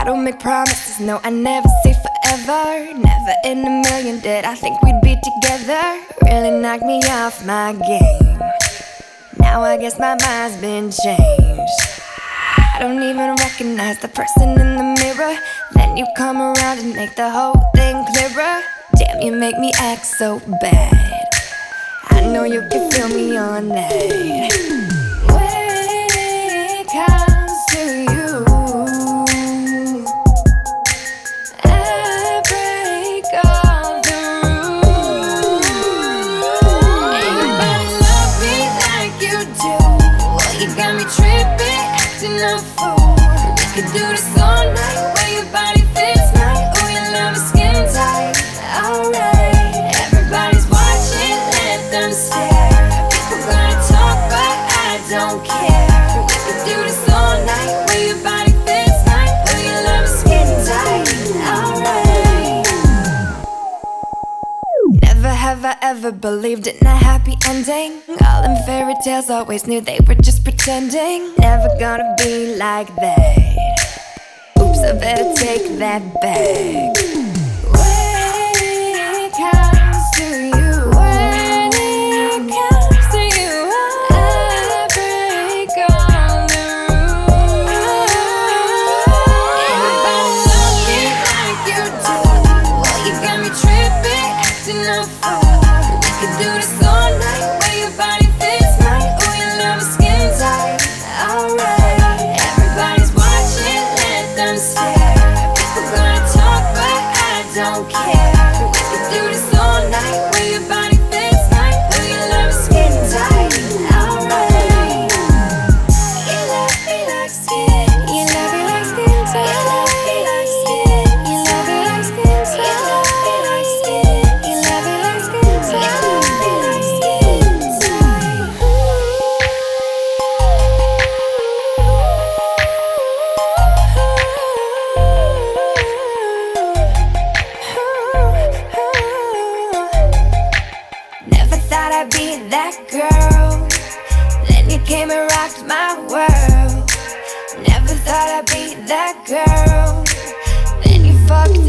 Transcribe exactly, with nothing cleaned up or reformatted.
don't make promises, no, I never say forever. Never in a million did I think we'd be together. Really knocked me off my game. Now I guess my mind's been changed. I don't even recognize the person in the mirror. Then you come around and make the whole thing clearer. Damn, you make me act so bad. I know you can feel me all night. When it comes to you, I break all the rules. Ain't nobody love me like you do. Well, you got me tripping, acting a fool. We could do this all night, where your body fits right. Oh, your love is skin tight. Alright, everybody's watching, let them stare. People gonna talk, but I don't care. We could do this all night, where your body fits right. Oh, your love is skin tight. Alright. Never have I ever believed in a happy ending. All in fairy tales, always knew they were just pretending. Never gonna be like that. Oops, I better take that back. When it comes to you, when it comes to you, I break all the rules. Ain't nobody love me like you do. Well, you got me tripping, acting a fool. We could do this all night, where your body fits right. Oh, your love is skin tight. Alright, everybody's watching, let them stare. People gonna talk, but I don't care. We could do this all night, where your body fits right. Oh, your love is skin tight. Alright. You love me like skin. You love me like skin tight. You love me like skin. You love me like skin tight. You love me like skin. You love me like skin tight. You love me like skin tight. Never thought I'd be that girl. Then you came and rocked my world. Never thought I'd be that girl. Then you fucked